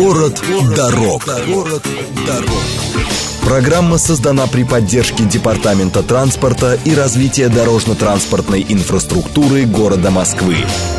Город дорог. Программа создана при поддержке Департамента транспорта и развития дорожно-транспортной инфраструктуры города Москвы.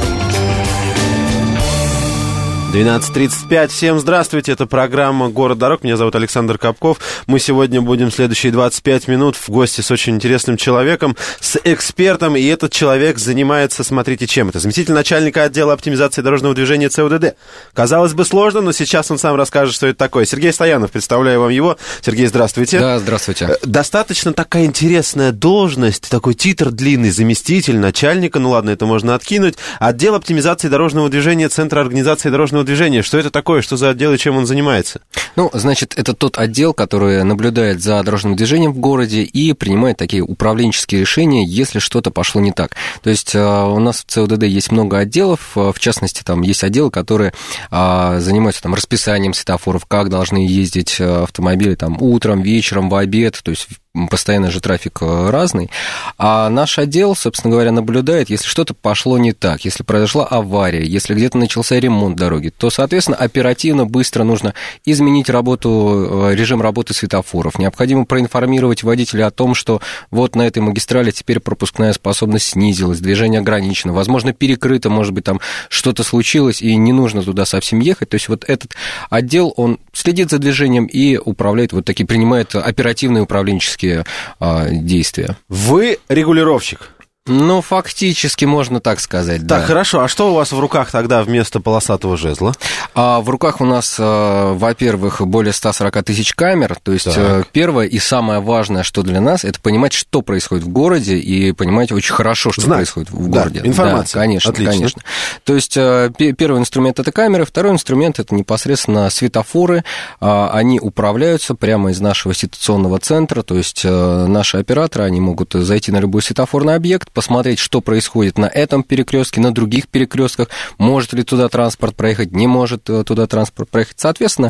12:35. Всем здравствуйте. Это программа «Город дорог». Меня зовут Александр Капков. Мы сегодня будем следующие 25 минут в гости с очень интересным человеком, с экспертом. И этот человек занимается, смотрите, чем это. Заместитель начальника отдела оптимизации дорожного движения ЦУДД. Казалось бы, сложно, но сейчас он сам расскажет, что это такое. Сергей Стоянов, представляю вам его. Сергей, здравствуйте. Да, здравствуйте. Достаточно такая интересная должность, такой титр длинный, заместитель начальника, ну ладно, это можно откинуть. Отдел оптимизации дорожного движения Центра организации дорожного движения. Что это такое? Что за отдел и чем он занимается? Ну, значит, это тот отдел, который наблюдает за дорожным движением в городе и принимает такие управленческие решения, если что-то пошло не так. То есть у нас в ЦУДД есть много отделов, в частности, там есть отделы, которые занимаются там расписанием светофоров, как должны ездить автомобили там утром, вечером, в обед, то есть постоянно же трафик разный, а наш отдел, собственно говоря, наблюдает, если что-то пошло не так, если произошла авария, если где-то начался ремонт дороги, то, соответственно, оперативно, быстро нужно изменить режим работы светофоров, необходимо проинформировать водителя о том, что вот на этой магистрали теперь пропускная способность снизилась, движение ограничено, возможно, перекрыто, может быть, там что-то случилось, и не нужно туда совсем ехать, то есть вот этот отдел, он следит за движением и управляет, вот такие, принимает оперативные управленческие действия. Вы регулировщик? Ну, фактически можно так сказать, да. Так, хорошо. А что у вас в руках тогда вместо полосатого жезла? В руках у нас, во-первых, более 140 тысяч камер. То есть первое и самое важное, что для нас, это понимать, что происходит в городе, и понимать очень хорошо, что происходит в городе. Информация. Да, конечно, отлично. Конечно. То есть первый инструмент – это камеры, второй инструмент – это непосредственно светофоры. Они управляются прямо из нашего ситуационного центра, то есть наши операторы, они могут зайти на любой светофорный объект, посмотреть, что происходит на этом перекрестке, на других перекрестках, может ли туда транспорт проехать, не может туда транспорт проехать. Соответственно,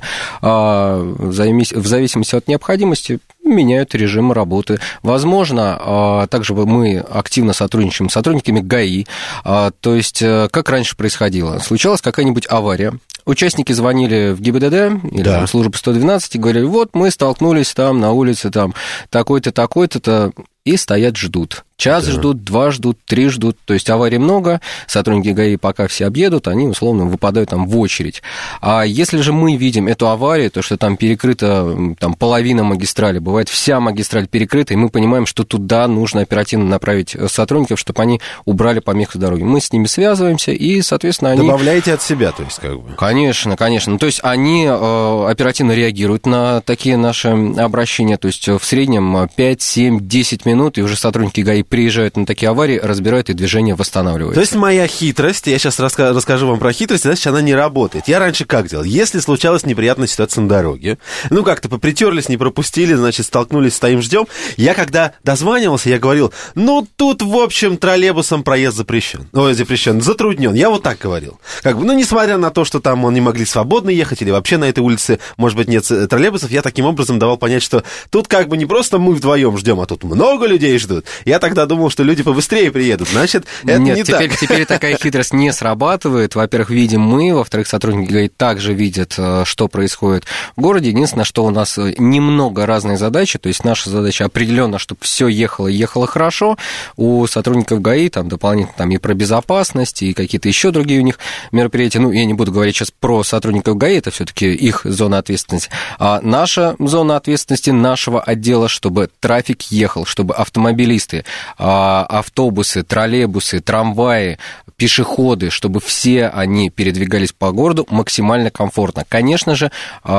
в зависимости от необходимости меняют режим работы. Возможно, также мы активно сотрудничаем с сотрудниками ГАИ, то есть как раньше происходило. Случалась какая-нибудь авария, участники звонили в ГИБДД или в службу 112 и говорили, вот мы столкнулись там на улице, там такой-то, такой-то, и стоят, ждут. Час ждут, 2 ждут, 3 ждут. То есть аварий много, сотрудники ГАИ пока все объедут, они условно выпадают там в очередь. А если же мы видим эту аварию, то что там перекрыта там, половина магистрали, бывает вся магистраль перекрыта, и мы понимаем, что туда нужно оперативно направить сотрудников, чтобы они убрали помеху с дороги. Мы с ними связываемся, и, соответственно, они... Добавляете от себя, то есть, как бы? Конечно, конечно. Ну, то есть они оперативно реагируют на такие наши обращения, то есть в среднем 5, 7, 10 минут, и уже сотрудники ГАИ приезжают на такие аварии, разбирают, и движение восстанавливается. То есть моя хитрость, я сейчас расскажу вам про хитрость, значит, она не работает. Я раньше как делал? Если случалась неприятная ситуация на дороге, ну, как-то попритерлись, не пропустили, значит, столкнулись, стоим, ждем, я когда дозванивался, я говорил, ну, тут, в общем, троллейбусом проезд запрещен. Ой, запрещен, затруднен. Я вот так говорил. Как бы, ну, несмотря на то, что там они могли свободно ехать, или вообще на этой улице, может быть, нет троллейбусов, я таким образом давал понять, что тут как бы не просто мы вдвоем ждем, а тут много людей ждут. Я тогда думал, что люди побыстрее приедут. Значит, это не так. Теперь такая хитрость не срабатывает. Во-первых, видим мы, во-вторых, сотрудники ГАИ также видят, что происходит в городе. Единственное, что у нас немного разные задачи. То есть наша задача определенно, чтобы все ехало хорошо. У сотрудников ГАИ там дополнительно там и про безопасность, и какие-то еще другие у них мероприятия. Ну, я не буду говорить сейчас про сотрудников ГАИ, это все-таки их зона ответственности. А наша зона ответственности нашего отдела, чтобы трафик ехал, чтобы автомобилисты, автобусы, троллейбусы, трамваи, пешеходы, чтобы все они передвигались по городу максимально комфортно. Конечно же,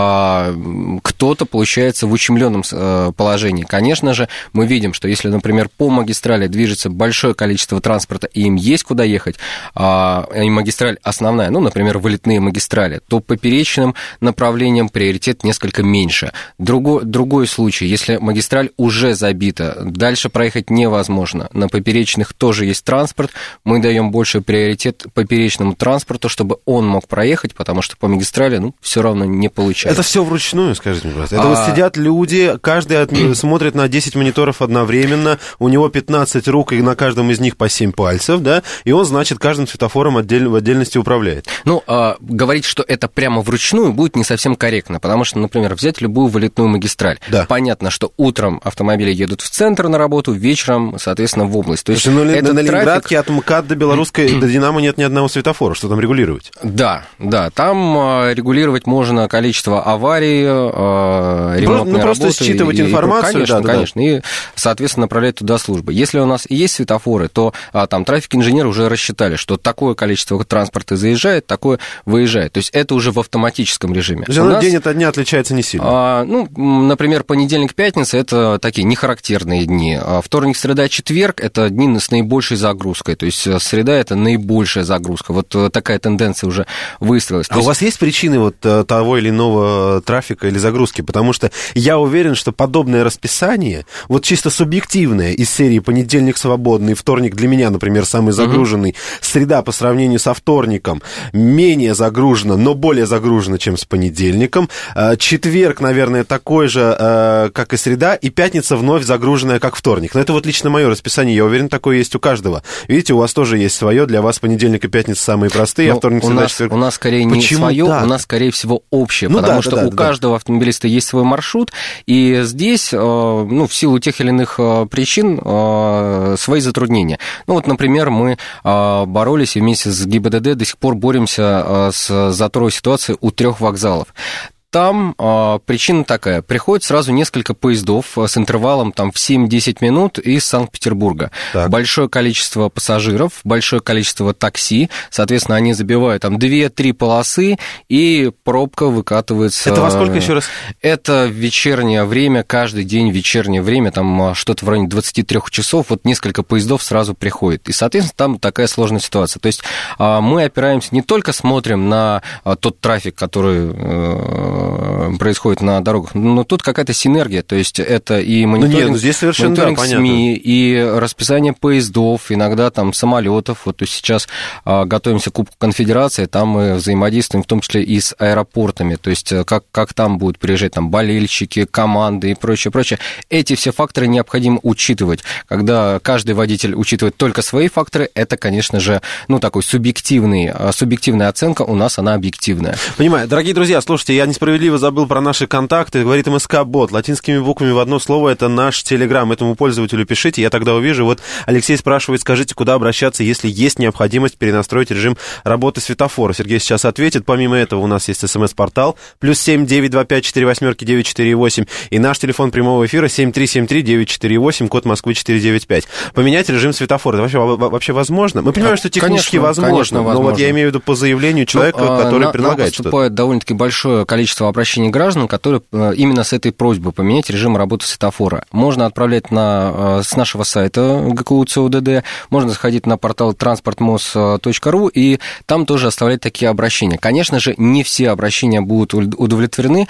кто-то получается в ущемленном положении. Конечно же, мы видим, что если, например, по магистрали движется большое количество транспорта, и им есть куда ехать, и магистраль основная, ну, например, вылетные магистрали, то поперечным направлениям приоритет несколько меньше. Другой случай, если магистраль уже забита дальше проехать невозможно. На поперечных тоже есть транспорт, мы даем больший приоритет поперечному транспорту, чтобы он мог проехать, потому что по магистрали, все равно не получается. Это все вручную, скажите мне, пожалуйста. Это вот сидят люди, каждый смотрит на 10 мониторов одновременно, у него 15 рук, и на каждом из них по 7 пальцев, да, и он, значит, каждым светофором в отдельности управляет. Говорить, что это прямо вручную, будет не совсем корректно, потому что, например, взять любую вылетную магистраль. Да. Понятно, что утром автомобили едут в центр на работу, вечером, соответственно, в область. То есть на Ленинградке от МКАД до Белорусской, до Динамо нет ни одного светофора. Что там регулировать? Да, там регулировать можно количество аварий, ремонтной просто работы. считывать информацию. Конечно. И, соответственно, направлять туда службы. Если у нас и есть светофоры, то там трафик-инженеры уже рассчитали, что такое количество транспорта заезжает, такое выезжает. То есть это уже в автоматическом режиме. То есть день от дня отличается не сильно? Например, понедельник, пятница – это такие нехарактерные дни. Вторник, среда, четверг – это дни с наибольшей загрузкой. То есть среда – это наибольшая загрузка. Вот такая тенденция уже выстроилась. У вас есть причины того или иного трафика или загрузки? Потому что я уверен, что подобное расписание, чисто субъективное, из серии понедельник свободный, вторник для меня, например, самый загруженный, среда по сравнению со вторником менее загружена, но более загружена, чем с понедельником, четверг, наверное, такой же, как и среда, и пятница вновь загруженная, как вторник. Но это лично мое расписание, я уверен, такое есть у каждого. Видите, у вас тоже есть свое, для вас понедельник и пятница самые простые, а вторник, среда, четверг. У нас скорее не свое, у нас, скорее всего, общее, потому что у каждого автомобилиста есть свой маршрут, и здесь, в силу тех или иных причин, свои затруднения. Например, мы боролись и вместе с ГИБДД до сих пор боремся с заторой ситуации у 3 вокзалов. Там причина такая. Приходит сразу несколько поездов с интервалом в 7-10 минут из Санкт-Петербурга. Так. Большое количество пассажиров, большое количество такси. Соответственно, они забивают 2-3 полосы, и пробка выкатывается. Это во сколько еще раз? Это вечернее время, каждый день вечернее время, что-то в районе 23 часов, несколько поездов сразу приходит. И, соответственно, там такая сложная ситуация. То есть мы опираемся, не только смотрим на тот трафик, который происходит на дорогах. Но тут какая-то синергия, то есть это и мониторинг, здесь совершенно мониторинг СМИ, и расписание поездов, иногда самолетов. То есть сейчас готовимся к Кубку Конфедерации, там мы взаимодействуем в том числе и с аэропортами, то есть как там будут приезжать болельщики, команды и прочее. Эти все факторы необходимо учитывать. Когда каждый водитель учитывает только свои факторы, это, конечно же, такой субъективная оценка, у нас она объективная. Понимаю. Дорогие друзья, слушайте, я несправедливо забыл про наши контакты. Говорит МСК-бот. Латинскими буквами в одно слово. Это наш Телеграм. Этому пользователю пишите, я тогда увижу. Алексей спрашивает, скажите, куда обращаться, если есть необходимость перенастроить режим работы светофора. Сергей сейчас ответит. Помимо этого у нас есть СМС-портал. +7 925 48 948. И наш телефон прямого эфира 7373 948, код Москвы 495. Поменять режим светофора. Это вообще возможно? Мы понимаем, что технически возможно. Но я имею в виду по заявлению человека, который предлагает что-то. Поступает довольно-таки большое количество обращений граждан, которые именно с этой просьбой поменять режим работы светофора. Можно отправлять с нашего сайта ГКУ ЦУДД, можно заходить на портал transportmos.ru и там тоже оставлять такие обращения. Конечно же, не все обращения будут удовлетворены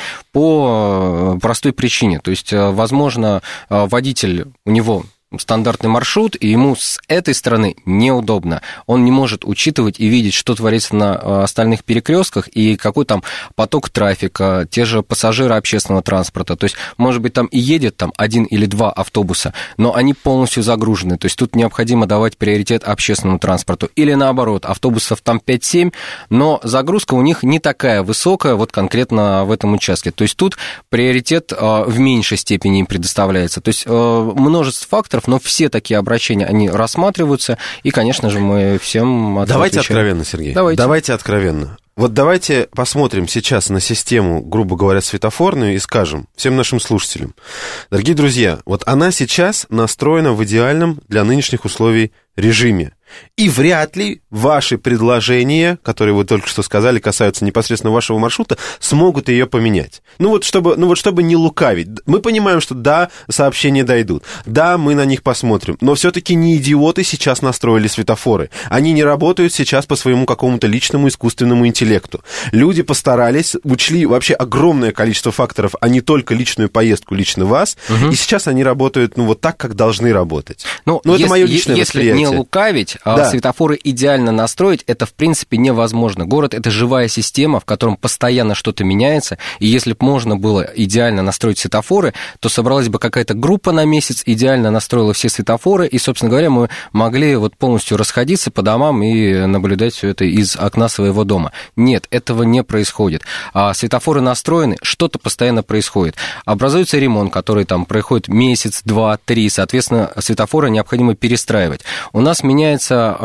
по простой причине. То есть, возможно, водитель, у него стандартный маршрут, и ему с этой стороны неудобно. Он не может учитывать и видеть, что творится на остальных перекрестках и какой там поток трафика, те же пассажиры общественного транспорта. То есть, может быть, там и едет 1 или 2 автобуса, но они полностью загружены. То есть, тут необходимо давать приоритет общественному транспорту. Или наоборот, автобусов 5-7, но загрузка у них не такая высокая, конкретно в этом участке. То есть, тут приоритет в меньшей степени им предоставляется. То есть, множество факторов, но все такие обращения, они рассматриваются, и, конечно же, мы всем отвечаем. Давайте откровенно, Сергей. Давайте откровенно. Давайте посмотрим сейчас на систему, грубо говоря, светофорную и скажем всем нашим слушателям. Дорогие друзья, она сейчас настроена в идеальном для нынешних условий режиме. И вряд ли ваши предложения, которые вы только что сказали, касаются непосредственно вашего маршрута, смогут ее поменять. Чтобы не лукавить. Мы понимаем, что да, сообщения дойдут, да, мы на них посмотрим, но все-таки не идиоты сейчас настроили светофоры. Они не работают сейчас по своему какому-то личному искусственному интеллекту. Люди постарались, учли вообще огромное количество факторов, а не только личную поездку, лично вас, и сейчас они работают, вот так, как должны работать. Это мое личное восприятие. Если не лукавить, светофоры идеально настроить, это, в принципе, невозможно. Город — это живая система, в котором постоянно что-то меняется, и если бы можно было идеально настроить светофоры, то собралась бы какая-то группа на месяц, идеально настроила все светофоры, и, собственно говоря, мы могли полностью расходиться по домам и наблюдать все это из окна своего дома. Нет, этого не происходит. Светофоры настроены, что-то постоянно происходит. Образуется ремонт, который там происходит месяц, два, три, соответственно, светофоры необходимо перестраивать. У нас меняется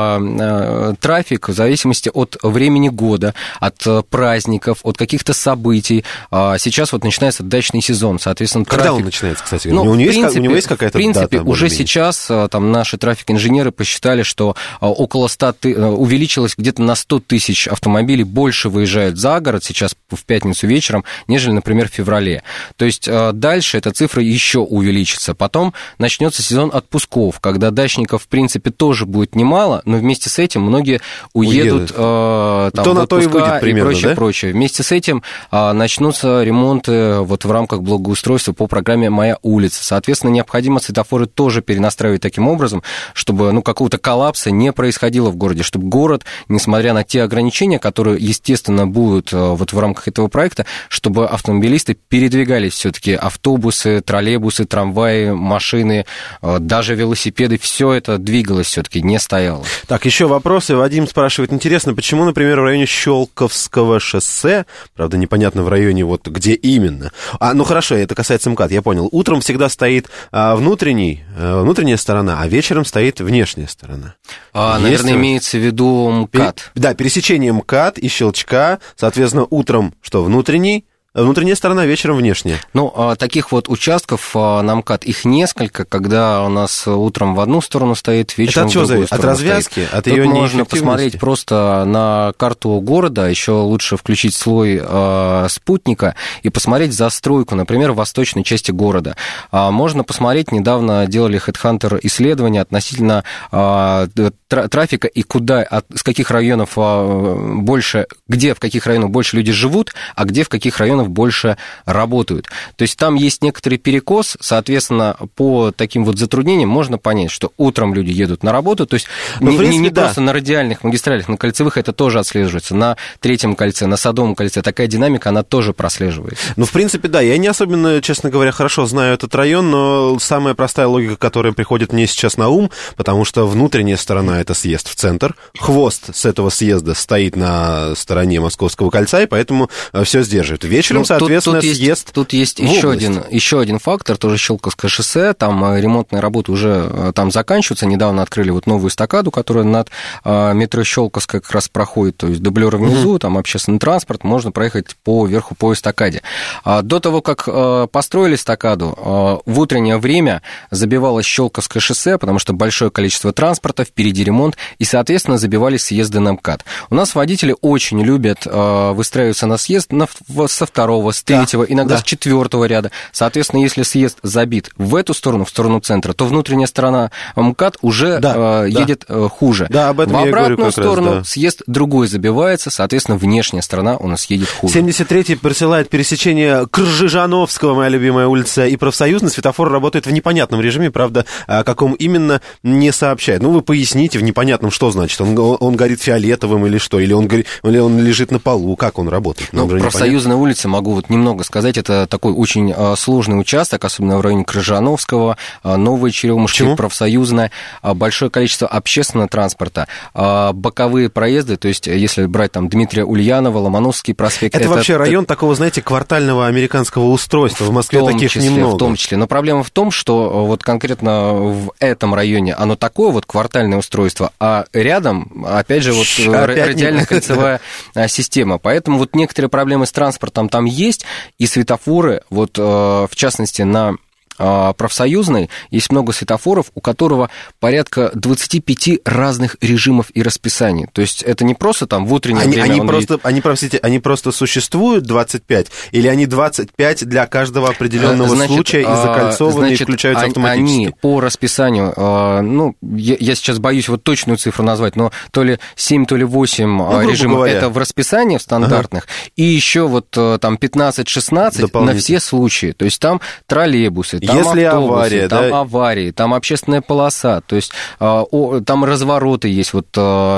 трафик в зависимости от времени года, от праздников, от каких-то событий. Сейчас начинается дачный сезон, соответственно, Когда он начинается, кстати? У него есть какая-то дата? В принципе, уже сейчас наши трафик-инженеры посчитали, что увеличилось где-то на 100 тысяч автомобилей, больше выезжают за город сейчас в пятницу вечером, нежели, например, в феврале. То есть дальше эта цифра еще увеличится. Потом начнется сезон отпусков, когда дачников, в принципе, тоже будет немало, но вместе с этим многие уедут в отпуска и прочее. Вместе с этим начнутся ремонты в рамках благоустройства по программе «Моя улица». Соответственно, необходимо светофоры тоже перенастраивать таким образом, чтобы какого-то коллапса не происходило в городе, чтобы город, несмотря на те ограничения, которые, естественно, будут в рамках этого проекта, чтобы автомобилисты передвигались все-таки, автобусы, троллейбусы, трамваи, машины, даже велосипеды, все это двигалось все-таки, не стояло. Так, еще вопросы. Вадим спрашивает, интересно, почему, например, в районе Щелковского шоссе, правда, непонятно в районе где именно. Хорошо, это касается МКАД, я понял. Утром всегда стоит внутренняя сторона, а вечером стоит внешняя сторона. Наверное, имеется в виду МКАД. Пересечение МКАД и Щелчка, соответственно, утром внутренняя сторона, вечером внешняя. Таких участков на МКАД их несколько, когда у нас утром в одну сторону стоит, вечером в другую сторону. От развязки, от ее неэффективности? Можно посмотреть просто на карту города, еще лучше включить слой спутника и посмотреть застройку, например, в восточной части города. Можно посмотреть, недавно делали HeadHunter исследования относительно трафика и с каких районов больше, в каких районах больше люди живут, а где в каких районах больше работают. То есть там есть некоторый перекос, соответственно, по таким затруднениям можно понять, что утром люди едут на работу, то есть не просто на радиальных магистралях, на кольцевых это тоже отслеживается, на Третьем кольце, на Садовом кольце, такая динамика, она тоже прослеживается. В принципе, да, я не особенно, честно говоря, хорошо знаю этот район, но самая простая логика, которая приходит мне сейчас на ум, потому что внутренняя сторона — это съезд в центр, хвост с этого съезда стоит на стороне Московского кольца, и поэтому все сдерживает. Вечером, соответственно, съезд. Тут есть еще один фактор, тоже Щелковское шоссе, там ремонтные работы уже там заканчиваются, недавно открыли новую эстакаду, которая над метро Щелковское как раз проходит, то есть дублеры внизу, там общественный транспорт, можно проехать вверху по эстакаде. До того, как построили эстакаду, в утреннее время забивалось Щелковское шоссе, потому что большое количество транспорта, впереди ремонт, и, соответственно, забивались съезды на МКАД. У нас водители очень любят выстраиваться на съезд со второго, с третьего, иногда с четвертого ряда. Соответственно, если съезд забит в эту сторону, в сторону центра, то внутренняя сторона МКАД уже едет хуже. Да, об этом в обратную сторону раз, съезд другой забивается, соответственно, внешняя сторона у нас едет хуже. 73-й присылает пересечение Кржижановского, моя любимая улица, и Профсоюзный. Светофор работает в непонятном режиме, правда, о каком именно не сообщает. Вы поясните в непонятном, что значит. Он горит фиолетовым или что? Или он лежит на полу? Как он работает? Профсоюзная улица, могу немного сказать, это такой очень сложный участок, особенно в районе Крыжановского, Новая Черемушка, Профсоюзная, большое количество общественного транспорта, боковые проезды, то есть если брать Дмитрия Ульянова, Ломоносовский проспект. Это вообще район такого, знаете, квартального американского устройства. В Москве таких немного. В том числе. Но проблема в том, что конкретно в этом районе оно такое квартальное устройство, а рядом, опять же, радиальная кольцевая система. Поэтому некоторые проблемы с транспортом там есть, и светофоры, в частности, на профсоюзной есть много светофоров, у которого порядка 25 разных режимов и расписаний. То есть это не просто там в утреннее время... Они просто существуют 25, или они 25 для каждого определенного случая и закольцованы, и включаются автоматически? Они по расписанию, я сейчас боюсь вот точную цифру назвать, но то ли 7, то ли 8 режимов это в расписании в стандартных, и еще вот там 15-16 на все случаи. То есть там троллейбусы, там если автобусы, авария, там аварии, там общественная полоса, то есть там развороты есть, вот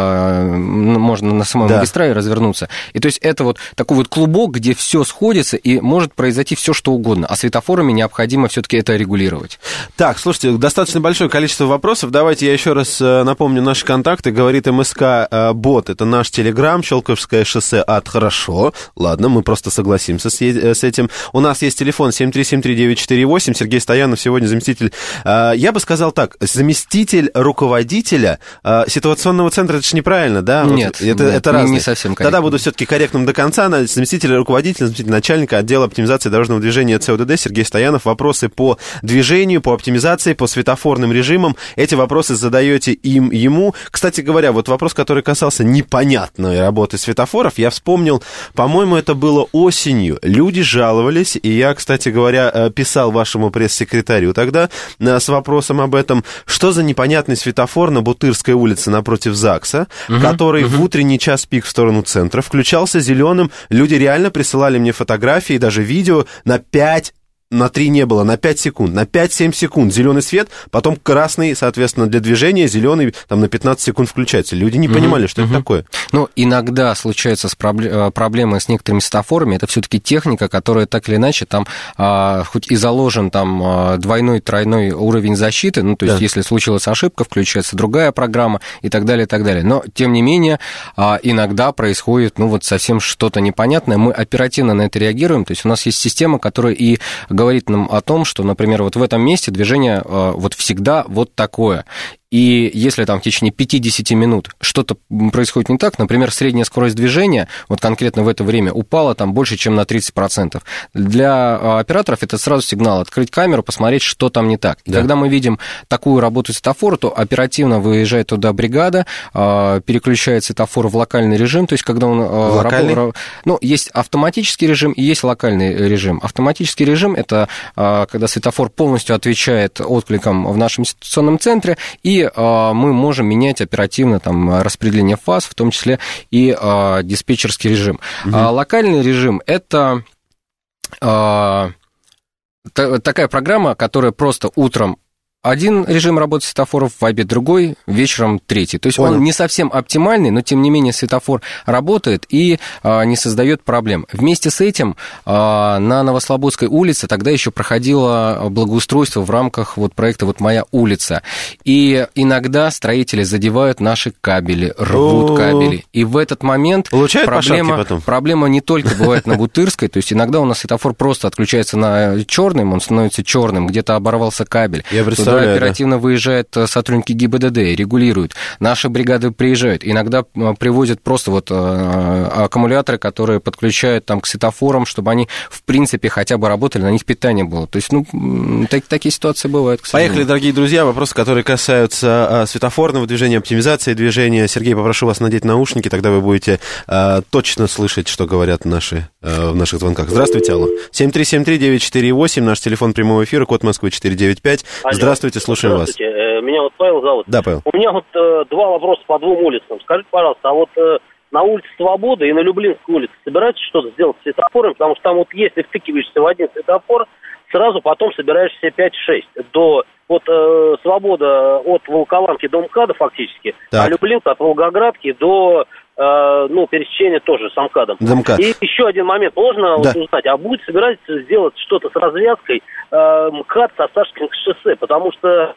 можно на самой магистрали развернуться. И то есть это вот такой вот клубок, где все сходится, и может произойти все что угодно. А светофорами необходимо все-таки это регулировать. Так, слушайте, достаточно большое количество вопросов. Давайте я еще раз напомню наши контакты. Говорит МСК-бот, это наш телеграм, Щелковское шоссе ад. Хорошо, ладно, мы просто согласимся с этим. У нас есть телефон 7373948. Сергей Стоянов сегодня заместитель, я бы сказал так, заместитель руководителя ситуационного центра. Это же неправильно, да? Нет, это разные. Не совсем корректно. Тогда буду все-таки корректным до конца. Заместитель руководителя, заместитель начальника отдела оптимизации дорожного движения ЦОДД Сергей Стоянов. Вопросы по движению, по оптимизации, по светофорным режимам. Эти вопросы задаете ему. Кстати говоря, вот вопрос, который касался непонятной работы светофоров, я вспомнил, по-моему, это было осенью. Люди жаловались, и я, кстати говоря, писал вашему пресс-секретарю тогда с вопросом об этом, что за непонятный светофор на Бутырской улице напротив ЗАГСа, который в утренний час пик в сторону центра включался зеленым. Люди реально присылали мне фотографии, даже видео на 3 не было, на 5 секунд, на 5-7 секунд зеленый свет, потом красный, соответственно, для движения, зеленый там на 15 секунд включается. Люди не понимали, что это такое. Ну, иногда случаются проблемы с некоторыми светофорами, это все-таки техника, которая так или иначе там, хоть и заложен там двойной, тройной уровень защиты, ну, то есть если случилась ошибка, включается другая программа и так далее, и так далее. Но, тем не менее, иногда происходит, ну, вот совсем что-то непонятное, мы оперативно на это реагируем, то есть у нас есть система, которая и говорит нам о том, что, например, вот в этом месте движение вот всегда вот такое. И если там в течение 50 минут что-то происходит не так, например, средняя скорость движения, вот конкретно в это время, упала там больше, чем на 30%, для операторов это сразу сигнал открыть камеру, посмотреть, что там не так. И когда мы видим такую работу светофора, то оперативно выезжает туда бригада, переключает светофор в локальный режим, то есть когда он... Ну, есть автоматический режим и есть локальный режим. Автоматический режим – это когда светофор полностью отвечает откликам в нашем ситуационном центре, и мы можем менять оперативно там распределение фаз, в том числе и диспетчерский режим. Локальный режим – это такая программа, которая просто утром один режим работы светофоров, в обед другой, вечером третий. То есть он не совсем оптимальный, но тем не менее светофор работает и не создает проблем. Вместе с этим на Новослободской улице тогда еще проходило благоустройство в рамках вот проекта «Вот моя улица». И иногда строители задевают наши кабели, рвут кабели. И в этот момент проблема не только бывает на Бутырской, то есть иногда у нас светофор просто отключается на черным, он становится черным, где-то оборвался кабель. Туда оперативно выезжают сотрудники ГИБДД, регулируют. Наши бригады приезжают. Иногда привозят просто вот аккумуляторы, которые подключают там к светофорам, чтобы они, в принципе, хотя бы работали, на них питание было. То есть, ну, такие ситуации бывают, к сожалению. Поехали, дорогие друзья. Вопросы, которые касаются светофорного движения, оптимизации движения. Сергей, попрошу вас надеть наушники, тогда вы будете точно слышать, что говорят в наших звонках. Здравствуйте, алло. 7373948, наш телефон прямого эфира, код Москвы 495. Здравствуйте, слушаем вас. Меня вот Павел зовут. Да, Павел. У меня вот 2 вопроса по 2 улицам. Скажите, пожалуйста, а вот на улице Свободы и на Люблинской улице собираетесь что-то сделать с светофором? Потому что там вот если втыкиваешься в один светофор, сразу потом собираешься 5-6 до... Вот Свобода от Волоколамки до МКАДа фактически, а Люблинка от Волгоградки до... пересечение тоже с МКАДом. И еще один момент. Можно узнать, а будет собираться сделать что-то с развязкой МКАД со Сашкинского шоссе? Потому что...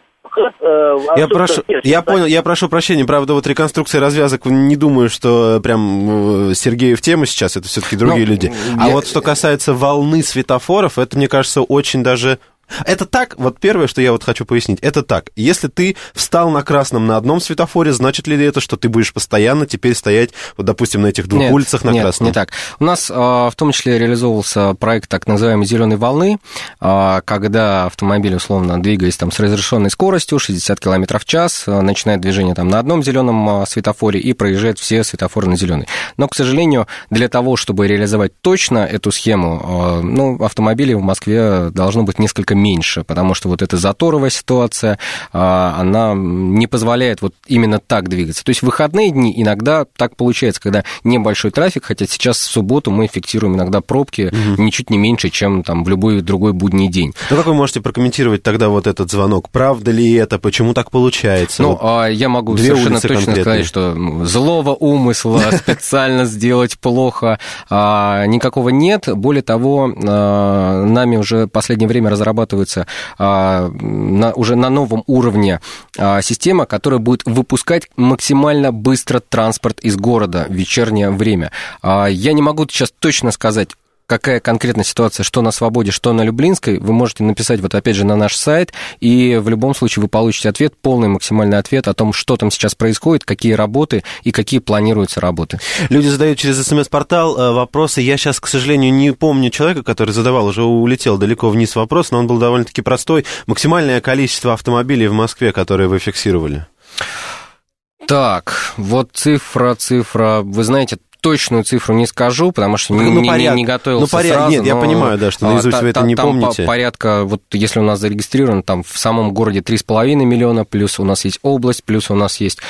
Я прошу прощения, правда, вот реконструкция развязок, не думаю, что прям Сергею в тему сейчас, это все-таки другие люди. А вот что касается волны светофоров, это, мне кажется, очень даже Это так, вот первое, что я вот хочу пояснить, это так. Если ты встал на красном на одном светофоре, значит ли это, что ты будешь постоянно теперь стоять, вот, допустим, на этих двух улицах на красном? Нет, не так. У нас в том числе реализовывался проект так называемой «зеленой волны», когда автомобиль, условно, двигаясь там с разрешенной скоростью, 60 км в час, начинает движение там на одном зеленом светофоре и проезжает все светофоры на зеленый. Но, к сожалению, для того, чтобы реализовать точно эту схему, автомобилей в Москве должно быть несколько меньше, потому что вот эта заторовая ситуация, она не позволяет вот именно так двигаться. То есть в выходные дни иногда так получается, когда небольшой трафик, хотя сейчас в субботу мы фиксируем иногда пробки ничуть не меньше, чем там в любой другой будний день. Ну, как вы можете прокомментировать тогда вот этот звонок? Правда ли это? Почему так получается? Я могу совершенно точно сказать, что злого умысла специально сделать плохо никакого нет. Более того, нами уже в последнее время разрабатывается уже на новом уровне система, которая будет выпускать максимально быстро транспорт из города в вечернее время. Я не могу сейчас точно сказать, какая конкретная ситуация, что на Свободе, что на Люблинской, вы можете написать вот опять же на наш сайт, и в любом случае вы получите ответ, полный максимальный ответ о том, что там сейчас происходит, какие работы и какие планируются работы. Люди задают через СМС-портал вопросы. Я сейчас, к сожалению, не помню человека, который задавал, уже улетел далеко вниз вопрос, но он был довольно-таки простой. Максимальное количество автомобилей в Москве, которые вы фиксировали? Так, вот цифра, вы знаете, точную цифру не скажу, потому что не готовился сразу. Нет, я понимаю, да, что наизусть вы это не помните. Там порядка, вот если у нас зарегистрировано, там в самом городе 3,5 миллиона, плюс у нас есть область, плюс у нас есть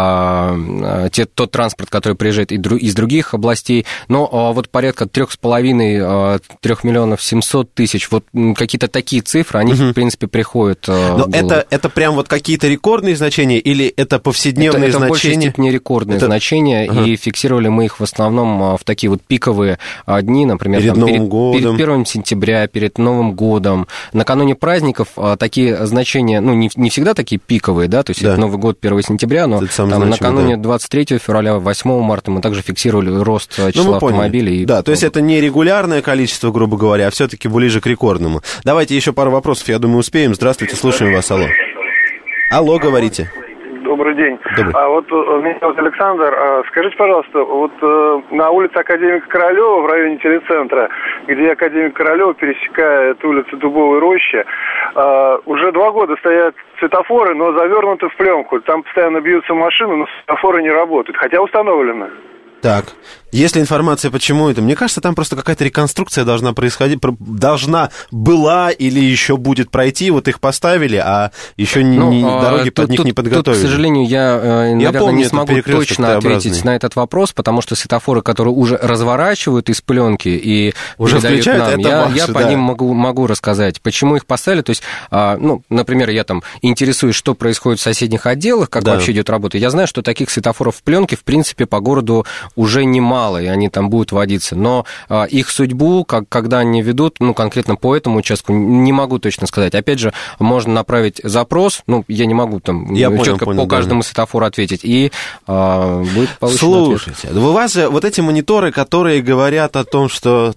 тот транспорт, который приезжает из других областей, но вот порядка 3,5, 3 миллионов 700 тысяч, вот какие-то такие цифры, они, в принципе, приходят. Но это прям вот какие-то рекордные значения или это повседневные значения? Это в большей степени рекордные значения, и фиксировали мы их в основном в такие вот пиковые дни, например, перед 1 сентября, перед Новым годом. Накануне праздников такие значения, не всегда такие пиковые, да, то есть это Новый год 1 сентября, но там, накануне 23 февраля, 8 марта мы также фиксировали рост числа автомобилей. Да, то есть это не регулярное количество, грубо говоря, а все-таки ближе к рекордному. Давайте еще пару вопросов, я думаю, успеем. Здравствуйте, слушаем вас, алло. Алло, говорите. Добрый день. Добрый. Меня зовут Александр. Скажите, пожалуйста, на улице Академика Королева в районе телецентра, где Академик Королева пересекает улицу Дубовой Рощи, уже 2 года стоят светофоры, но завернуты в пленку. Там постоянно бьются машины, но светофоры не работают, хотя установлены. Так, есть ли информация, почему это? Мне кажется, там просто какая-то реконструкция должна происходить, была или еще будет пройти, вот их поставили, а еще дороги под них не подготовили. Тут, к сожалению, я наверное, не смогу точно ответить на этот вопрос, потому что светофоры, которые уже разворачивают из пленки и уже передают нам, я по ним могу рассказать, почему их поставили. То есть, например, я там интересуюсь, что происходит в соседних отделах, как вообще идет работа. Я знаю, что таких светофоров в пленке, в принципе, по городу уже немало, и они там будут водиться. Но их судьбу, когда они ведут, конкретно по этому участку, не могу точно сказать. Опять же, можно направить запрос, я не могу там четко по каждому светофору ответить, и будет получено ответ. Слушайте, у вас же вот эти мониторы, которые говорят о том, что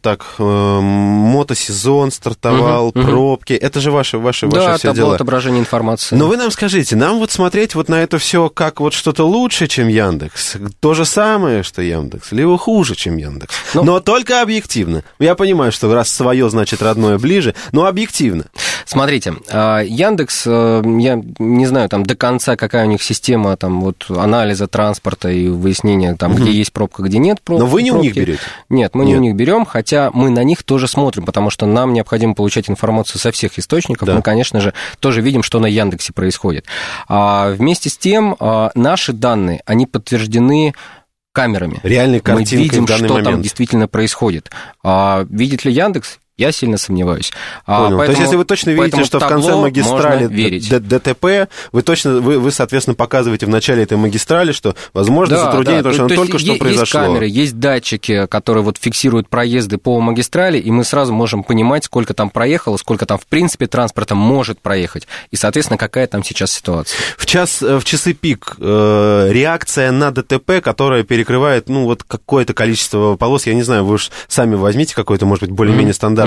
мотосезон стартовал, пробки, это же ваши все дела. Да, это было отображение информации. Но вы нам скажите, нам вот смотреть вот на это все как вот что-то лучше, чем Яндекс, то же самое, что Яндекс, либо хуже, чем Яндекс. Но только объективно. Я понимаю, что раз свое, значит родное ближе, но объективно. Смотрите, Яндекс, я не знаю там до конца, какая у них система анализа транспорта и выяснения, где есть пробка, где нет пробки. Но вы не у них берете? Нет, мы не у них берем, хотя мы на них тоже смотрим, потому что нам необходимо получать информацию со всех источников. Мы, конечно же, тоже видим, что на Яндексе происходит. Вместе с тем, наши данные, они подтверждены камерами. Реальной картинкой. Мы видим, в данный что момент. там действительно происходит. Видит ли Яндекс? Я сильно сомневаюсь. Понял. То есть, если вы точно видите, что в конце магистрали ДТП, вы, соответственно, показываете в начале этой магистрали, что возможно затруднение, потому что оно только что произошло. Есть камеры, есть датчики, которые фиксируют проезды по магистрали, и мы сразу можем понимать, сколько там проехало, сколько там, в принципе, транспорта может проехать, и, соответственно, какая там сейчас ситуация. В часы пик реакция на ДТП, которая перекрывает, какое-то количество полос, я не знаю, вы уж сами возьмите какой-то, может быть, более-менее стандартный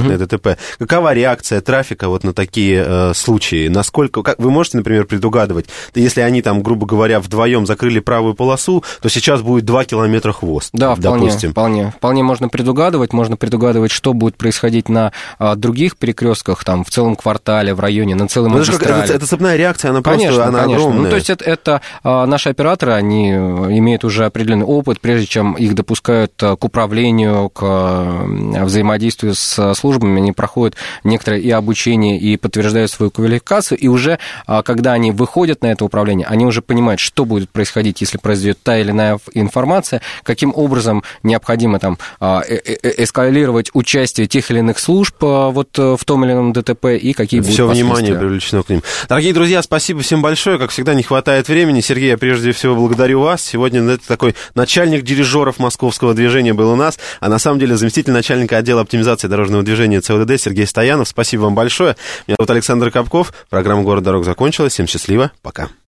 неприятное ДТП. Какова реакция трафика вот на такие случаи? Насколько, как, вы можете, например, предугадывать, если они там, грубо говоря, вдвоем закрыли правую полосу, то сейчас будет 2 километра хвост, да, допустим. Вполне можно предугадывать, что будет происходить на других перекрестках, там, в целом квартале, в районе, на целом магистрали. Это цепная реакция, она просто конечно. огромная. Ну, то есть это наши операторы, они имеют уже определенный опыт, прежде чем их допускают к управлению, к взаимодействию с службами, они проходят некоторое и обучение, и подтверждают свою квалификацию, и уже, когда они выходят на это управление, они уже понимают, что будет происходить, если произойдет та или иная информация, каким образом необходимо там эскалировать участие тех или иных служб вот в том или ином ДТП, и какие будут все последствия. Внимание привлечено к ним. Дорогие друзья, спасибо всем большое. Как всегда, не хватает времени. Сергей, я прежде всего благодарю вас. Сегодня это такой начальник дирижеров московского движения был у нас, а на самом деле заместитель начальника отдела оптимизации дорожного движения ЦОДД Сергей Стоянов. Спасибо вам большое. Меня зовут Александр Капков. Программа «Город дорог» закончилась. Всем счастливо. Пока.